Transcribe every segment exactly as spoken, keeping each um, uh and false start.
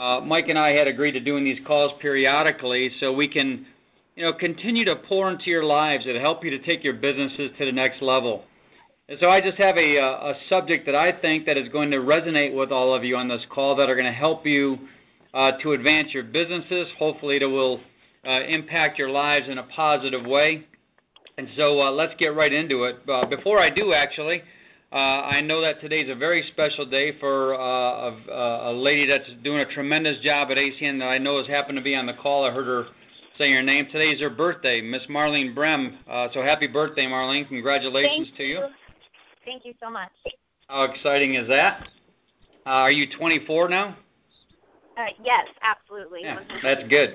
uh, Mike and I had agreed to doing these calls periodically so we can, you know, continue to pour into your lives and help you to take your businesses to the next level. And so I just have a, a subject that I think that is going to resonate with all of you on this call that are going to help you uh, to advance your businesses. Hopefully it will uh, impact your lives in a positive way. And so uh, let's get right into it. Uh, before I do, actually, uh, I know that today's a very special day for uh, a, a lady that's doing a tremendous job at A C N that I know has happened to be on the call. I heard her say her name. Today is her birthday, Miss Marlene Brem. Uh, so happy birthday, Marlene. Congratulations Thank to you. you. Thank you so much. How exciting is that? Uh, are you twenty-four now? Uh, yes, absolutely. Yeah, that's good.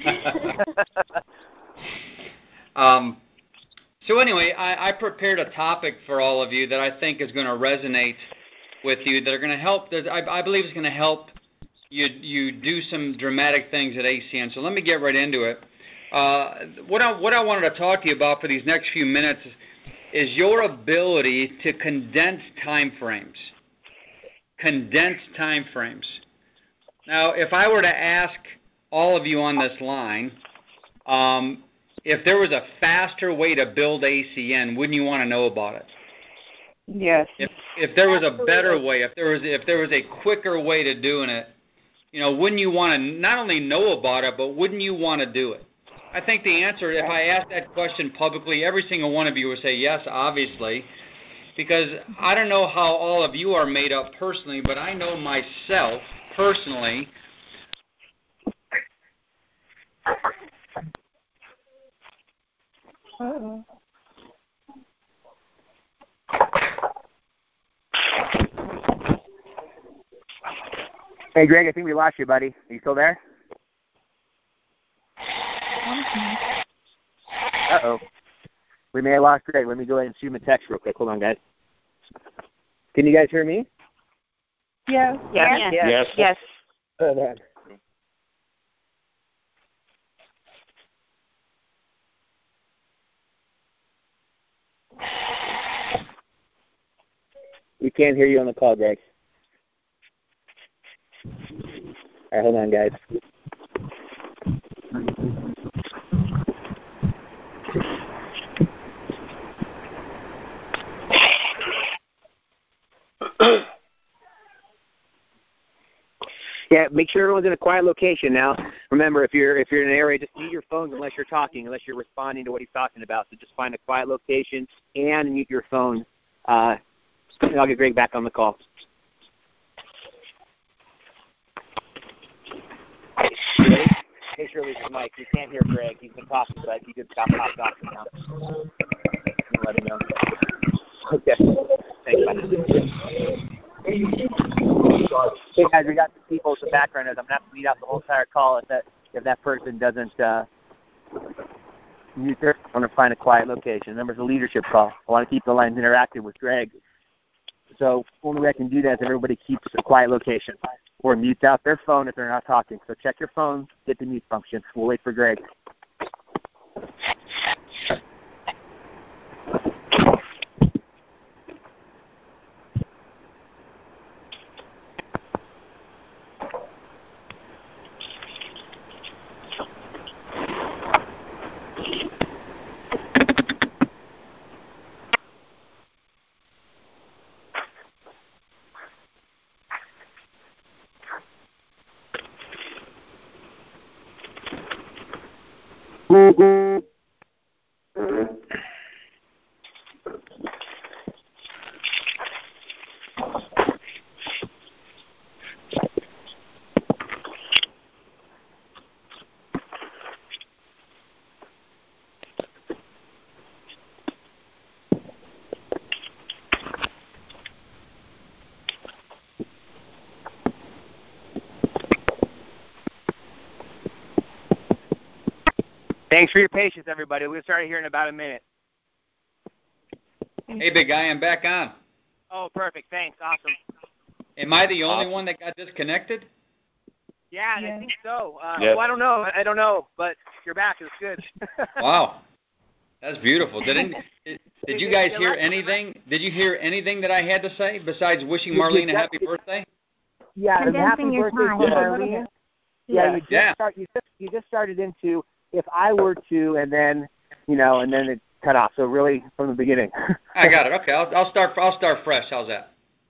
um, so anyway, I, I prepared a topic for all of you that I think is going to resonate with you, that are going to help, that I, I believe is going to help you, you do some dramatic things at A C N. So let me get right into it. Uh, what, I, what I wanted to talk to you about for these next few minutes is is your ability to condense time frames. Condense time frames. Now, if I were to ask all of you on this line, um, if there was a faster way to build A C N, wouldn't you want to know about it? Yes. If if there was Absolutely. a better way, if there was if there was a quicker way to doing it, you know, wouldn't you want to not only know about it, but wouldn't you want to do it? I think the answer, if I asked that question publicly, every single one of you would say yes, obviously, because I don't know how all of you are made up personally, but I know myself personally. Uh-oh. Hey, Greg, I think we lost you, buddy. Are you still there? Uh-oh. We may have lost Greg. Let me go ahead and shoot him a text real quick. Hold on, guys. Can you guys hear me? Yes. Yes. Yes. Yes. Yes. yes. Oh, man. We can't hear you on the call, Greg. All right, hold on, guys. Yeah, make sure everyone's in a quiet location now. Remember, if you're if you're in an area, just mute your phones unless you're talking, unless you're responding to what he's talking about. So just find a quiet location and mute your phone. Uh, and I'll get Greg back on the call. Ready? Hey, Shirley, this is Mike. We can't hear Greg. He's been talking, but he just got popped off now. Let him know. Okay. Thanks, bye. Hey guys, we got some people in the background. I'm gonna have to lead out the whole entire call if that if that person doesn't uh, mute their. I want to find a quiet location. Remember, it's a leadership call. I want to keep the lines interactive with Greg. So only way I can do that is everybody keeps a quiet location or mutes out their phone if they're not talking. So check your phone, hit the mute function. We'll wait for Greg. Thanks for your patience, everybody. We'll start here in about a minute. Hey, big guy, I'm back on. Oh, perfect. Thanks. Awesome. Am I the only Awesome. one that got disconnected? Yeah, Yeah. I think so. Uh, Yes. Well, I don't know. I don't know, but you're back. It's good. Wow. That's beautiful. Did, any, did, did you guys hear anything? Did you hear anything that I had to say besides wishing Marlene a happy birthday? Yeah, Condensing happy your birthday time, to Yeah. Harley. Marlene. Yeah, Yeah. you just Yeah. start. You just you just started into if I were to, and then you know, and then it cut off. So really, from the beginning. I got it. Okay, I'll, I'll start. I'll start fresh. How's that?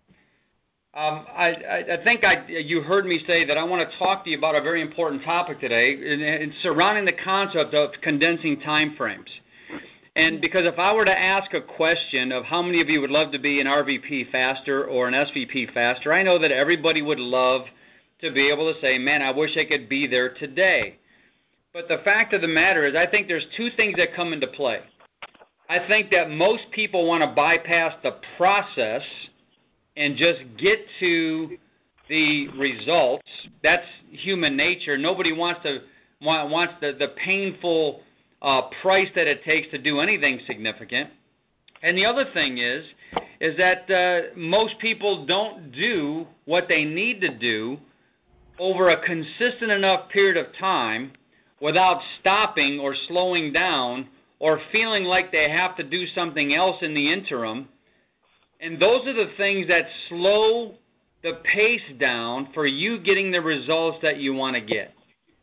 Um, I, I, I think I, you heard me say that I want to talk to you about a very important topic today, and, and surrounding the concept of condensing time frames. And because if I were to ask a question of how many of you would love to be an R V P faster or an S V P faster, I know that everybody would love to be able to say, man, I wish I could be there today. But the fact of the matter is I think there's two things that come into play. I think that most people want to bypass the process and just get to the results. That's human nature. Nobody wants to want, wants the, the painful uh, price that it takes to do anything significant. And the other thing is, is that uh, most people don't do what they need to do over a consistent enough period of time without stopping or slowing down or feeling like they have to do something else in the interim. And those are the things that slow the pace down for you getting the results that you want to get.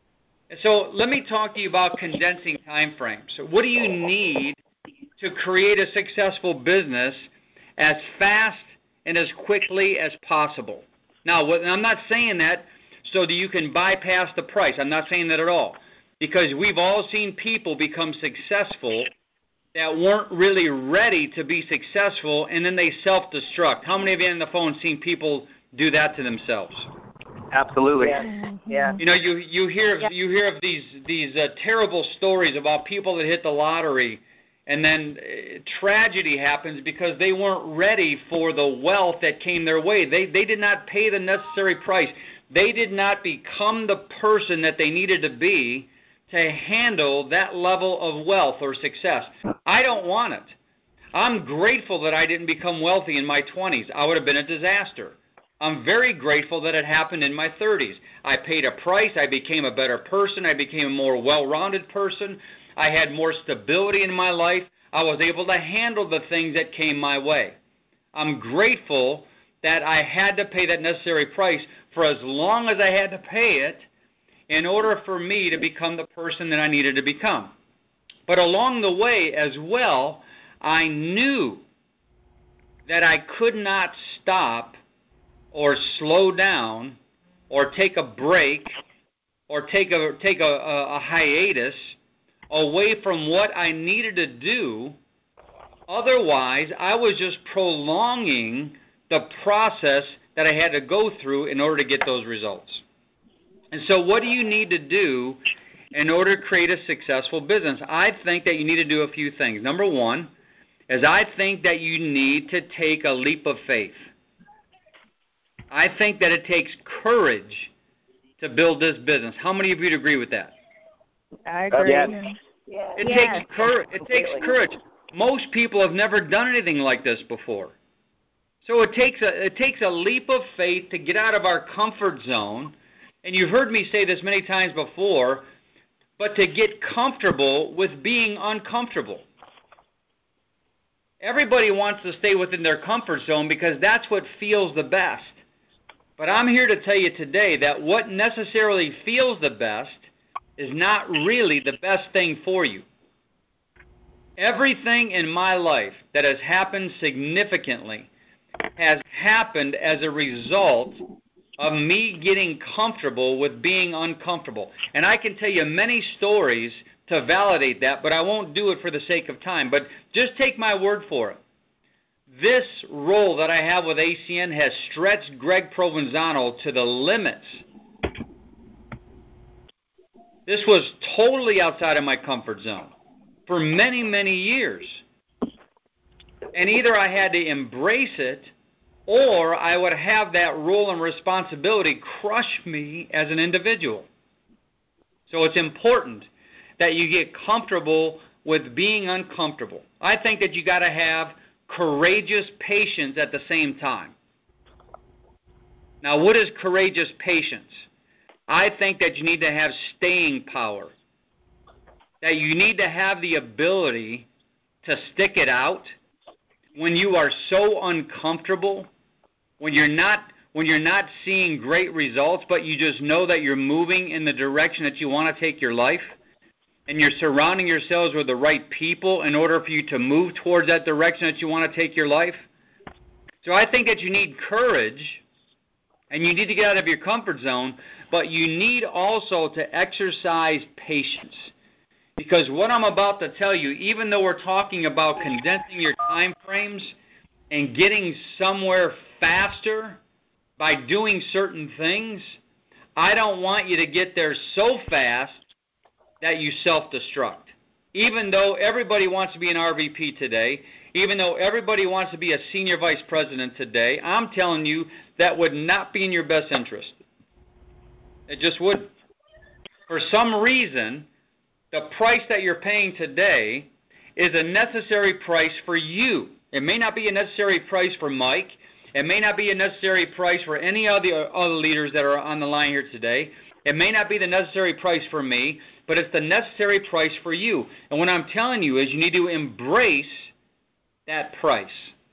So let me talk to you about condensing time frames. So what do you need to create a successful business as fast and as quickly as possible? Now, what, I'm not saying that so that you can bypass the price. I'm not saying that at all. Because we've all seen people become successful that weren't really ready to be successful, and then they self-destruct. How many of you on the phone seen people do that to themselves? Absolutely. Yeah. Yeah. You know, you you hear of, you hear of these these uh, terrible stories about people that hit the lottery, and then uh, tragedy happens because they weren't ready for the wealth that came their way. They they did not pay the necessary price. They did not become the person that they needed to be to handle that level of wealth or success. I don't want it. I'm grateful that I didn't become wealthy in my twenties. I would have been a disaster. I'm very grateful that it happened in my thirties. I paid a price. I became a better person. I became a more well-rounded person. I had more stability in my life. I was able to handle the things that came my way. I'm grateful that I had to pay that necessary price for as long as I had to pay it in order for me to become the person that I needed to become. But along the way as well, I knew that I could not stop or slow down or take a break or take a take a, a, a hiatus away from what I needed to do. Otherwise, I was just prolonging the process that I had to go through in order to get those results. And so what do you need to do in order to create a successful business? I think that you need to do a few things. Number one is I think that you need to take a leap of faith. I think that it takes courage to build this business. How many of you would agree with that? I agree. Yes. Yeah. It Yes. takes courage. It takes courage. Most people have never done anything like this before. So it takes a it takes a leap of faith to get out of our comfort zone. And you've heard me say this many times before, but to get comfortable with being uncomfortable. Everybody wants to stay within their comfort zone because that's what feels the best. But I'm here to tell you today that what necessarily feels the best is not really the best thing for you. Everything in my life that has happened significantly has happened as a result of me getting comfortable with being uncomfortable. And I can tell you many stories to validate that, but I won't do it for the sake of time. But just take my word for it. This role that I have with A C N has stretched Greg Provenzano to the limits. This was totally outside of my comfort zone for many, many years. And either I had to embrace it or I would have that role and responsibility crush me as an individual. So it's important that you get comfortable with being uncomfortable. I think that you got to have courageous patience at the same time. Now, what is courageous patience? I think that you need to have staying power, that you need to have the ability to stick it out when you are so uncomfortable, when you're not when you're not seeing great results, but you just know that you're moving in the direction that you want to take your life, and you're surrounding yourselves with the right people in order for you to move towards that direction that you want to take your life? So I think that you need courage, and you need to get out of your comfort zone, but you need also to exercise patience. Because what I'm about to tell you, even though we're talking about condensing your time frames and getting somewhere faster by doing certain things, I don't want you to get there so fast that you self-destruct. Even though everybody wants to be an R V P today, even though everybody wants to be a senior vice president today, I'm telling you that would not be in your best interest. It just wouldn't. For some reason, the price that you're paying today is a necessary price for you. It may not be a necessary price for Mike. It may not be a necessary price for any of the other leaders that are on the line here today. It may not be the necessary price for me, but it's the necessary price for you. And what I'm telling you is you need to embrace that price.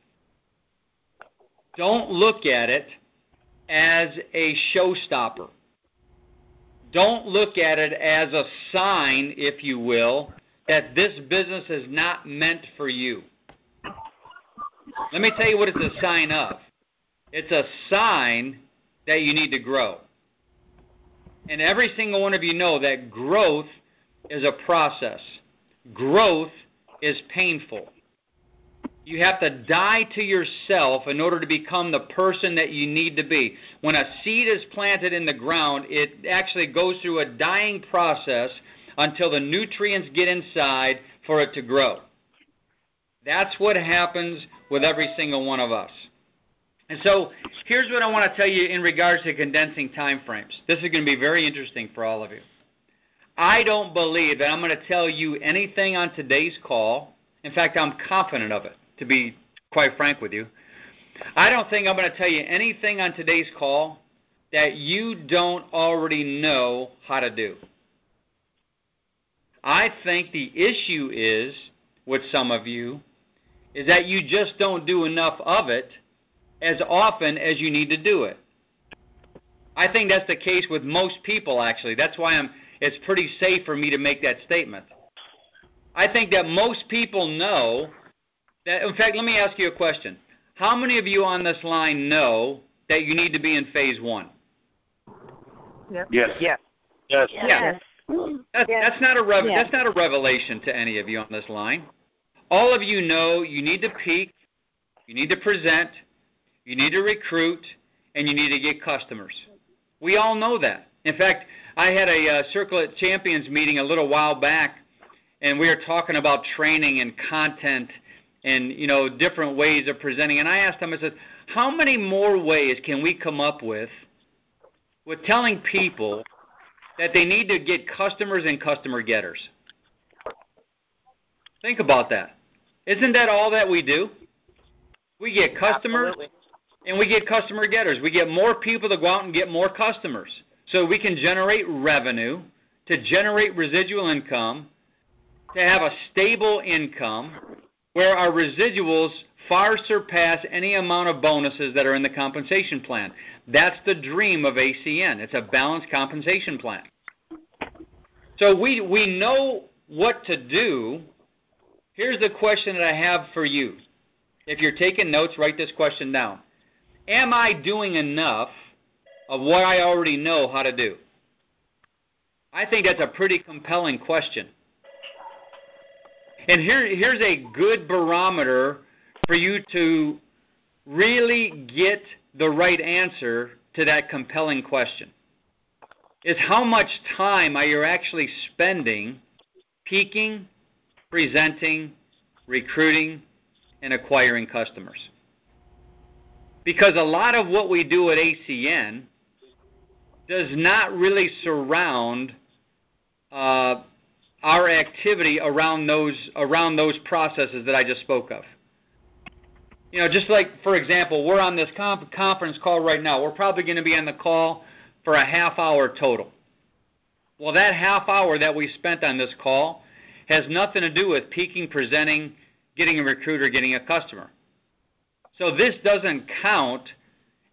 Don't look at it as a showstopper. Don't look at it as a sign, if you will, that this business is not meant for you. Let me tell you what it's a sign of. It's a sign that you need to grow. And every single one of you know that growth is a process. Growth is painful. You have to die to yourself in order to become the person that you need to be. When a seed is planted in the ground, it actually goes through a dying process until the nutrients get inside for it to grow. That's what happens with every single one of us. And so here's what I want to tell you in regards to condensing time frames. This is going to be very interesting for all of you. I don't believe that I'm going to tell you anything on today's call. In fact, I'm confident of it, to be quite frank with you. I don't think I'm going to tell you anything on today's call that you don't already know how to do. I think the issue is, with some of you, is that you just don't do enough of it as often as you need to do it. I think that's the case with most people, actually. That's why I'm, it's pretty safe for me to make that statement. I think that most people know that, in fact, let me ask you a question. How many of you on this line know that you need to be in phase one? Yep. Yes. Yes. Yes. Yes. That's, Yes. that's, not a rev- Yes. that's not a revelation to any of you on this line. All of you know you need to peak, you need to present, you need to recruit, and you need to get customers. We all know that. In fact, I had a uh, Circle at Champions meeting a little while back, and we were talking about training and content and, you know, different ways of presenting. And I asked them, I said, how many more ways can we come up with with telling people that they need to get customers and customer getters? Think about that. Isn't that all that we do? We get customers. Absolutely. And we get customer getters. We get more people to go out and get more customers so we can generate revenue, to generate residual income, to have a stable income where our residuals far surpass any amount of bonuses that are in the compensation plan. That's the dream of A C N. It's a balanced compensation plan. So we, we know what to do. Here's the question that I have for you. If you're taking notes, write this question down. Am I doing enough of what I already know how to do? I think that's a pretty compelling question. And here, here's a good barometer for you to really get the right answer to that compelling question. Is how much time are you actually spending peaking, presenting, recruiting, and acquiring customers? Because a lot of what we do at A C N does not really surround uh, our activity around those around those processes that I just spoke of. You know, just like, for example, we're on this conf- conference call right now. We're probably going to be on the call for a half hour total. Well, that half hour that we spent on this call has nothing to do with peaking, presenting, getting a recruiter, getting a customer. So this doesn't count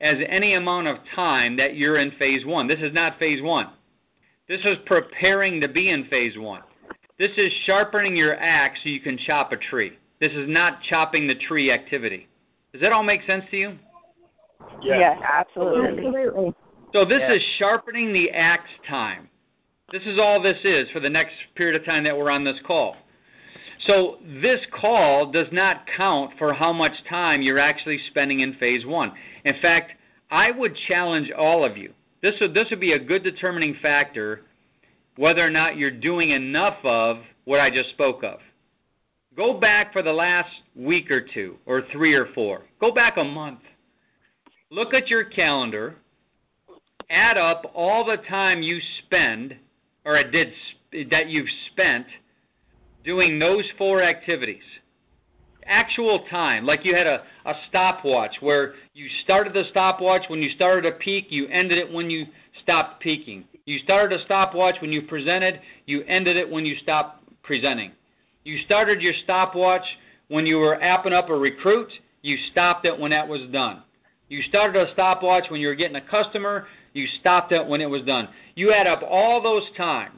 as any amount of time that you're in phase one. This is not phase one. This is preparing to be in phase one. This is sharpening your axe so you can chop a tree. This is not chopping the tree activity. Does that all make sense to you? Yeah. Yes, absolutely. Absolutely. So this Yeah. is sharpening the axe time. This is all this is for the next period of time that we're on this call. So this call does not count for how much time you're actually spending in phase one. In fact, I would challenge all of you. This would, this would be a good determining factor whether or not you're doing enough of what I just spoke of. Go back for the last week or two, or three or four. Go back a month. Look at your calendar. Add up all the time you spend, or it did that you've spent doing those four activities. Actual time, like you had a, a stopwatch where you started the stopwatch when you started a peak, you ended it when you stopped peaking. You started a stopwatch when you presented, you ended it when you stopped presenting. You started your stopwatch when you were apping up a recruit, you stopped it when that was done. You started a stopwatch when you were getting a customer, you stopped it when it was done. You add up all those times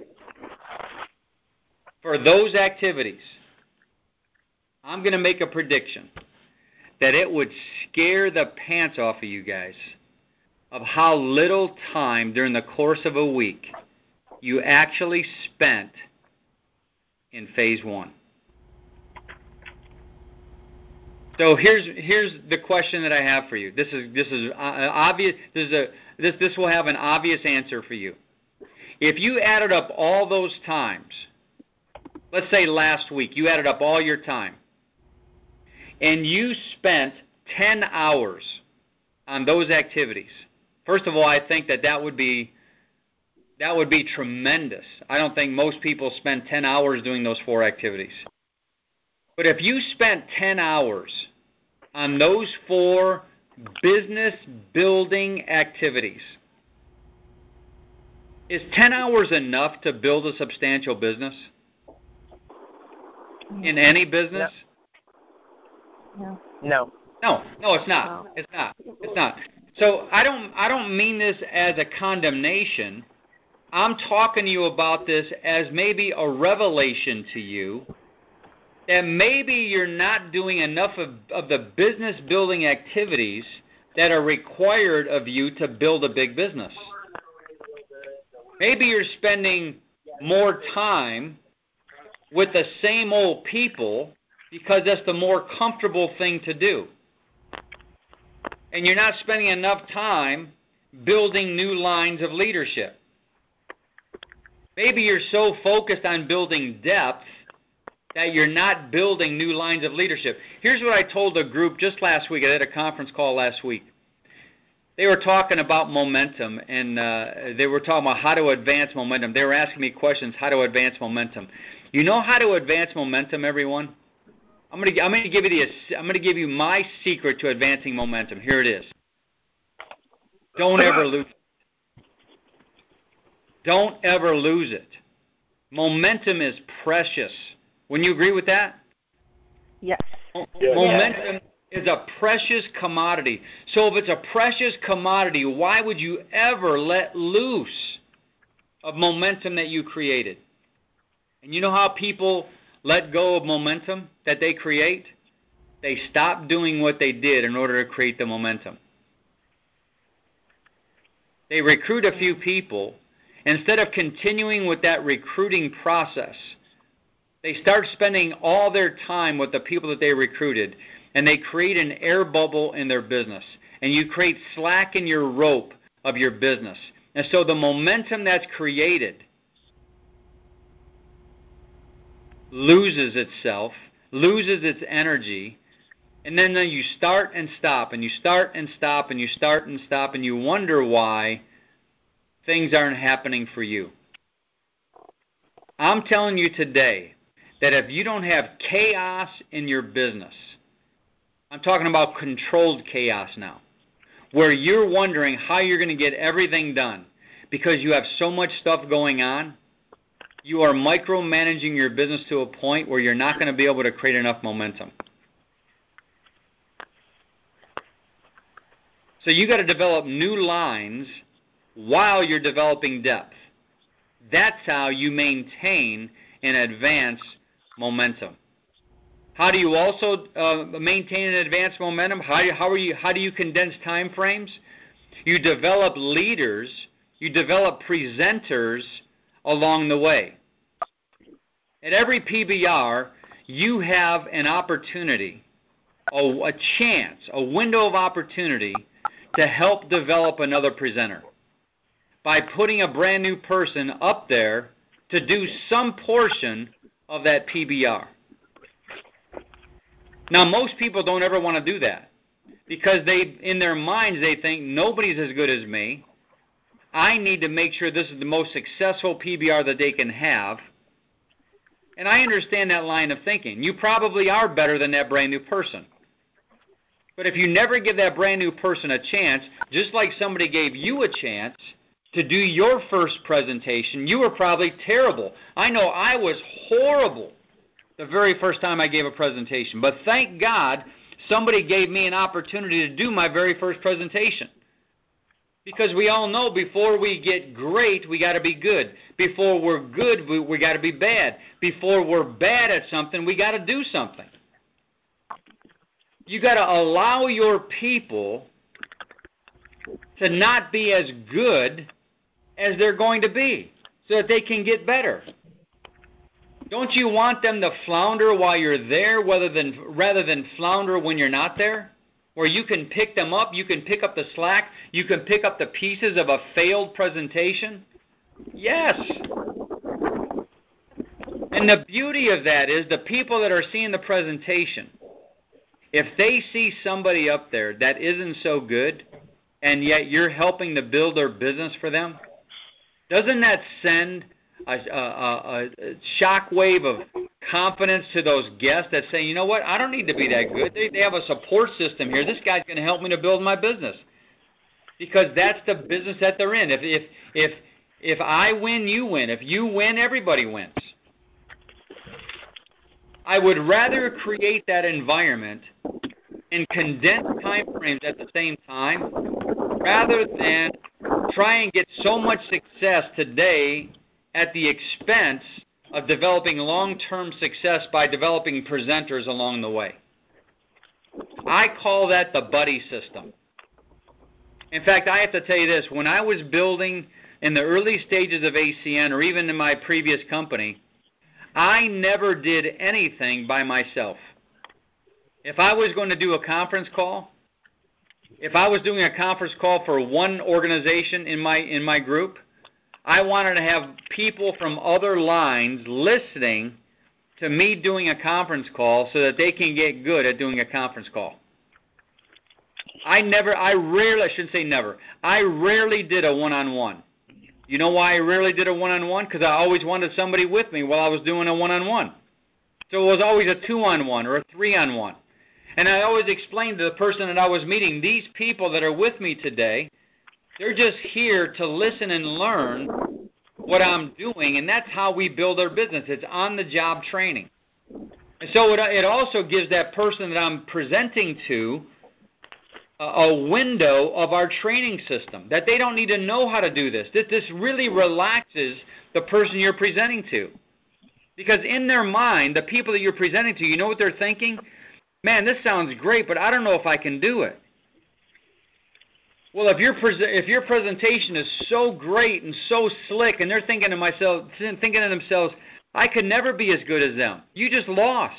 for those activities. I'm going to make a prediction that it would scare the pants off of you guys of how little time during the course of a week you actually spent in phase one. So here's here's the question that I have for you. This is this is uh, obvious. This is a this this will have an obvious answer for you. If you added up all those times, let's say last week you added up all your time, and you spent ten hours on those activities. First of all, I think that that would be that would be tremendous. I don't think most people spend ten hours doing those four activities. But if you spent ten hours on those four business building activities, is ten hours enough to build a substantial business? In any business? No. No. No, no, it's not. It's not. It's not. So I don't I don't mean this as a condemnation. I'm talking to you about this as maybe a revelation to you that maybe you're not doing enough of, of the business building activities that are required of you to build a big business. Maybe you're spending more time with the same old people because that's the more comfortable thing to do. And you're not spending enough time building new lines of leadership. Maybe you're so focused on building depth that you're not building new lines of leadership. Here's what I told a group just last week. I had a conference call last week. They were talking about momentum, and uh, they were talking about how to advance momentum. They were asking me questions, how to advance momentum. You know how to advance momentum, everyone? I'm going to I'm going to give you the I'm going to give you my secret to advancing momentum. Here it is. Don't ever lose it. Don't ever lose it. Momentum is precious. Wouldn't you agree with that? Yes. Momentum is a precious commodity. So if it's a precious commodity, why would you ever let loose of momentum that you created? And you know how people let go of momentum that they create? They stop doing what they did in order to create the momentum. They recruit a few people. Instead of continuing with that recruiting process, they start spending all their time with the people that they recruited, and they create an air bubble in their business. And you create slack in your rope of your business. And so the momentum that's created loses itself, loses its energy, and then you start and stop, and you start and stop, and you start and stop, and you wonder why things aren't happening for you. I'm telling you today that if you don't have chaos in your business, I'm talking about controlled chaos now, where you're wondering how you're going to get everything done because you have so much stuff going on, you are micromanaging your business to a point where you're not going to be able to create enough momentum. So you got to develop new lines while you're developing depth. That's how you maintain and advance momentum. How do you also uh, maintain and advance momentum? How, how, are you, how do you condense time frames? You develop leaders, you develop presenters along the way. At every P B R, you have an opportunity, a, a chance, a window of opportunity to help develop another presenter by putting a brand new person up there to do some portion of that P B R. Now, most people don't ever want to do that because they, in their minds, they think nobody's as good as me. I need to make sure this is the most successful P B R that they can have. And I understand that line of thinking. You probably are better than that brand new person. But if you never give that brand new person a chance, just like somebody gave you a chance to do your first presentation, you were probably terrible. I know I was horrible the very first time I gave a presentation. But thank God somebody gave me an opportunity to do my very first presentation. Because we all know before we get great, we got to be good. Before we're good, we, we got to be bad. Before we're bad at something, we got to do something. You got to allow your people to not be as good as they're going to be so that they can get better. Don't you want them to flounder while you're there rather than, rather than flounder when you're not there? Where you can pick them up, you can pick up the slack, you can pick up the pieces of a failed presentation? Yes. And the beauty of that is the people that are seeing the presentation, if they see somebody up there that isn't so good, and yet you're helping to build their business for them, doesn't that send a, a, a, a shock wave of confidence to those guests that say, you know what, I don't need to be that good. They, they have a support system here. This guy's going to help me to build my business. Because that's the business that they're in. If, if, if, if I win, you win. If you win, everybody wins. I would rather create that environment and condense time frames at the same time rather than try and get so much success today at the expense of developing long-term success by developing presenters along the way. I call that the buddy system. In fact, I have to tell you this. When I was building in the early stages of A C N or even in my previous company, I never did anything by myself. If I was going to do a conference call, if I was doing a conference call for one organization in my in my group, I wanted to have people from other lines listening to me doing a conference call so that they can get good at doing a conference call. I never, I rarely, I shouldn't say never, I rarely did a one-on-one. You know why I rarely did a one-on-one? Because I always wanted somebody with me while I was doing a one-on-one. So it was always a two-on-one or a three-on-one. And I always explained to the person that I was meeting, these people that are with me today, they're just here to listen and learn what I'm doing, and that's how we build our business. It's on-the-job training. And so it, it also gives that person that I'm presenting to a, a window of our training system, that they don't need to know how to do this. This, this really relaxes the person you're presenting to. Because in their mind, the people that you're presenting to, you know what they're thinking? Man, this sounds great, but I don't know if I can do it. Well, if your pre- if your presentation is so great and so slick, and they're thinking to myself, thinking to themselves, I could never be as good as them. You just lost.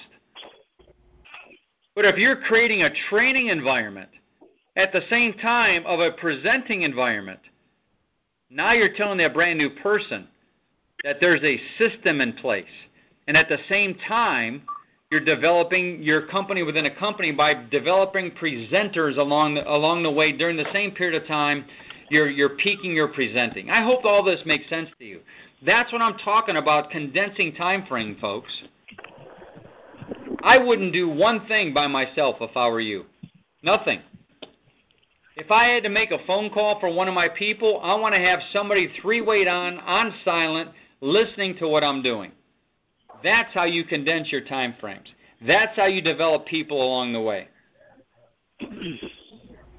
But if you're creating a training environment at the same time of a presenting environment, now you're telling that brand new person that there's a system in place, and at the same time, you're developing your company within a company by developing presenters along the, along the way during the same period of time you're, you're peaking your presenting. I hope all this makes sense to you. That's what I'm talking about, condensing time frame, folks. I wouldn't do one thing by myself if I were you. Nothing. If I had to make a phone call for one of my people, I want to have somebody three-way on, on silent, listening to what I'm doing. That's how you condense your time frames. That's how you develop people along the way.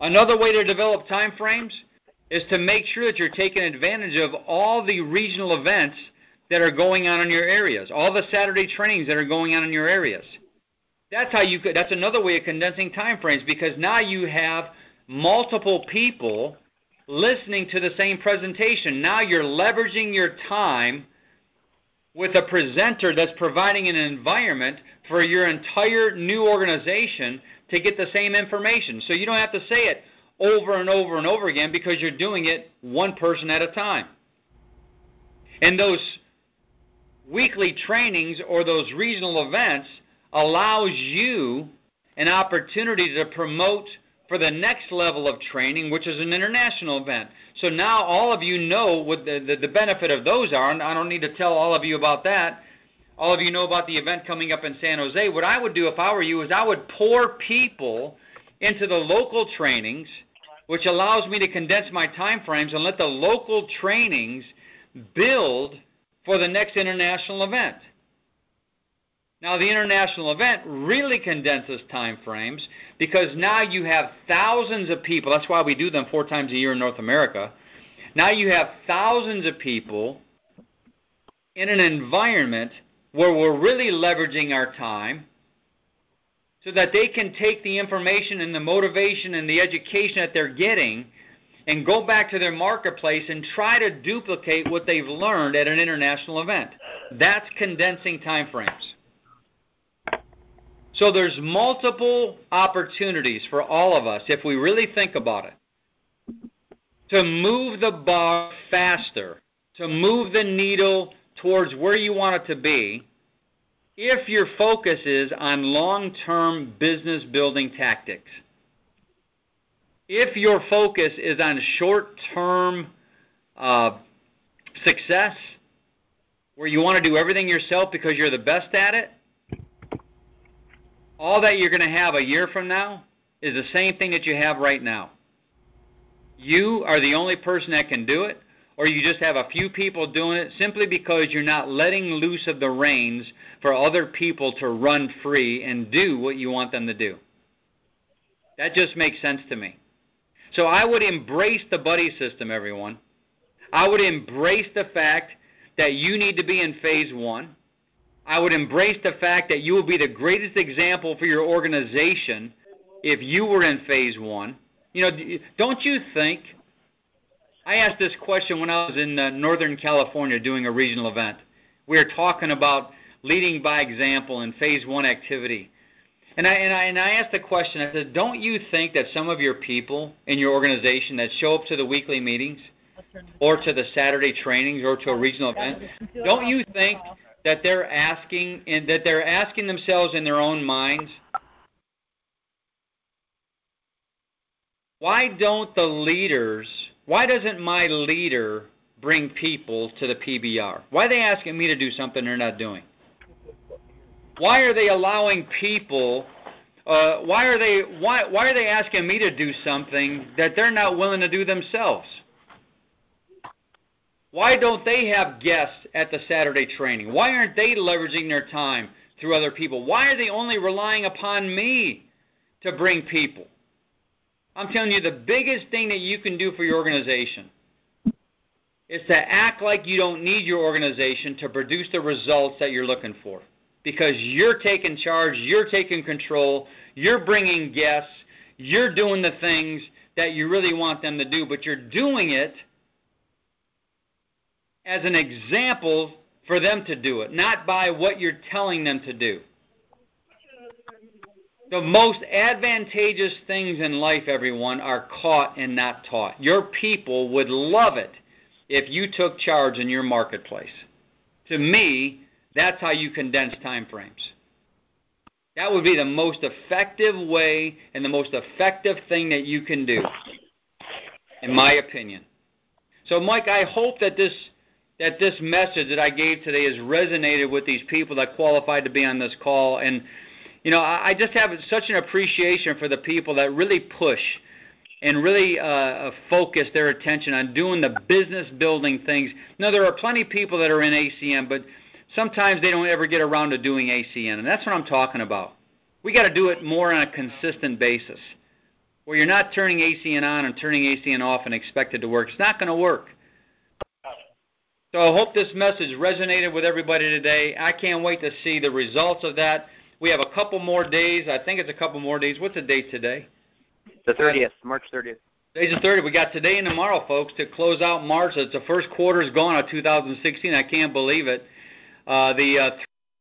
Another way to develop time frames is to make sure that you're taking advantage of all the regional events that are going on in your areas, all the Saturday trainings that are going on in your areas. That's how you could, that's another way of condensing time frames, because now you have multiple people listening to the same presentation. Now you're leveraging your time with a presenter that's providing an environment for your entire new organization to get the same information. So you don't have to say it over and over and over again, because you're doing it one person at a time. And those weekly trainings or those regional events allows you an opportunity to promote for the next level of training, which is an international event. So now all of you know what the, the, the benefit of those are, and I don't need to tell all of you about that. All of you know about the event coming up in San Jose. What I would do if I were you is I would pour people into the local trainings, which allows me to condense my time frames and let the local trainings build for the next international event. Now, the international event really condenses time frames, because now you have thousands of people. That's why we do them four times a year in North America. Now you have thousands of people in an environment where we're really leveraging our time so that they can take the information and the motivation and the education that they're getting and go back to their marketplace and try to duplicate what they've learned at an international event. That's condensing time frames. So there's multiple opportunities for all of us, if we really think about it, to move the bar faster, to move the needle towards where you want it to be, if your focus is on long-term business building tactics. If your focus is on short-term uh, success, where you want to do everything yourself because you're the best at it, all that you're going to have a year from now is the same thing that you have right now. You are the only person that can do it, or you just have a few people doing it simply because you're not letting loose of the reins for other people to run free and do what you want them to do. That just makes sense to me. So I would embrace the buddy system, everyone. I would embrace the fact that you need to be in phase one. I would embrace the fact that you will be the greatest example for your organization if you were in phase one. You know, don't you think, I asked this question when I was in uh, Northern California doing a regional event. We were talking about leading by example in phase one activity. And I, and I, and I asked the question, I said, don't you think that some of your people in your organization that show up to the weekly meetings or to the Saturday trainings or to a regional event, don't you think that they're asking and that they're asking themselves in their own minds, why don't the leaders, why doesn't my leader bring people to the P B R? Why are they asking me to do something they're not doing? Why are they allowing people, uh, why are they why why are they asking me to do something that they're not willing to do themselves? Why don't they have guests at the Saturday training? Why aren't they leveraging their time through other people? Why are they only relying upon me to bring people? I'm telling you, the biggest thing that you can do for your organization is to act like you don't need your organization to produce the results that you're looking for. Because you're taking charge, you're taking control, you're bringing guests, you're doing the things that you really want them to do, but you're doing it as an example for them to do it, not by what you're telling them to do. The most advantageous things in life, everyone, are caught and not taught. Your people would love it if you took charge in your marketplace. To me, that's how you condense time frames. That would be the most effective way and the most effective thing that you can do, in my opinion. So, Mike, I hope that this that this message that I gave today has resonated with these people that qualified to be on this call. And, you know, I just have such an appreciation for the people that really push and really uh, focus their attention on doing the business-building things. Now, there are plenty of people that are in A C M, but sometimes they don't ever get around to doing A C N, and that's what I'm talking about. We got to do it more on a consistent basis. where you're not turning A C N on and turning A C N off and expect it to work. It's not going to work. So I hope this message resonated with everybody today. I can't wait to see the results of that. We have a couple more days. I think it's a couple more days. What's the date today? The thirtieth, March thirtieth. Today's the thirtieth. We got today and tomorrow, folks, to close out March. It's the first quarter is gone of two thousand sixteen. I can't believe it. Uh, the uh,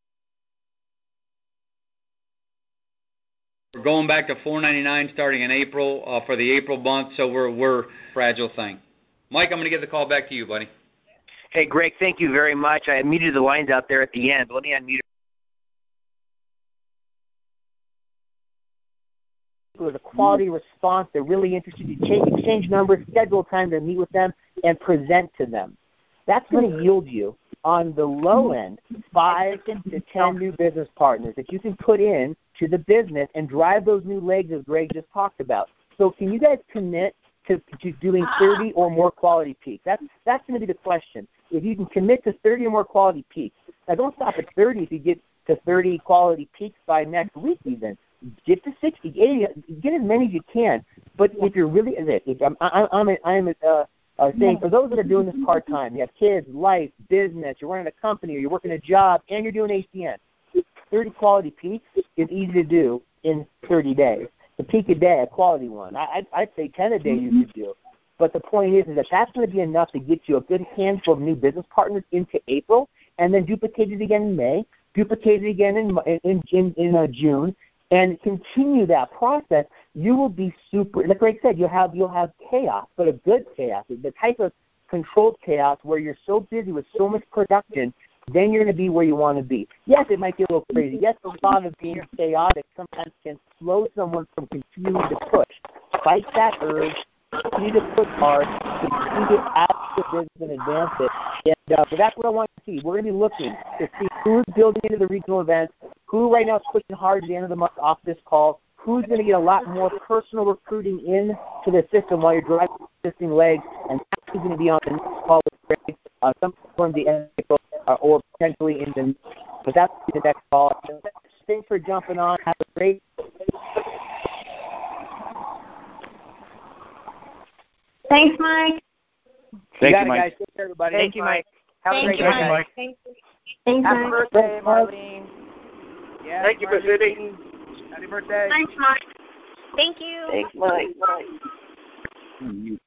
we're going back to four ninety-nine starting in April uh, for the April month. So we're we're fragile thing. Mike, I'm going to give the call back to you, buddy. Hey, Greg, thank you very much. I muted the lines out there at the end. Let me unmute. With a quality response, they're really interested. You change, exchange numbers, schedule time to meet with them, and present to them. That's going to yield you, on the low end, five to ten new business partners that you can put in to the business and drive those new legs as Greg just talked about. So can you guys commit to, to doing thirty or more quality peaks? That's, that's going to be the question. If you can commit to thirty or more quality peaks, now don't stop at thirty if you get to thirty quality peaks by next week even. Get to sixty, eighty, get as many as you can. But if you're really, if I'm, I'm, I'm, I'm uh, uh, saying for those that are doing this part-time, you have kids, life, business, you're running a company or you're working a job and you're doing A C N, thirty quality peaks is easy to do in thirty days. The peak a day, a quality one. I, I'd, I'd say ten a day you could do. But the point is, is that that's going to be enough to get you a good handful of new business partners into April, and then duplicate it again in May, duplicate it again in in in, in uh, June, and continue that process. You will be super. Like Greg said, you'll have you'll have chaos, but a good chaos, the type of controlled chaos where you're so busy with so much production. Then you're going to be where you want to be. Yes, it might be a little crazy. Yes, a lot of being chaotic sometimes can slow someone from continuing to push. Fight that urge. Continue to push hard. Continue to add to the business and advance it. And uh, but that's what I want to see. We're going to be looking to see who's building into the regional events, who right now is pushing hard at the end of the month off this call, who's going to get a lot more personal recruiting in to the system while you're driving existing legs, and that's who's going to be on the next call with Greg, uh, some from the end of April. Uh, or potentially in the, but that's the next call. Thanks for jumping on. Have a great. Thanks, Mike. Thank you, you, Mike. Guys. Thanks, everybody. Thank you, Mike. Have Thank a great you, day. Mike. Thank you. Thanks, Happy Mike. birthday, Marlene. Yes, Thank you, Marlene. Pacific. Happy birthday. Thanks, Mike. Thank you. Thanks, Mike. Mm-hmm.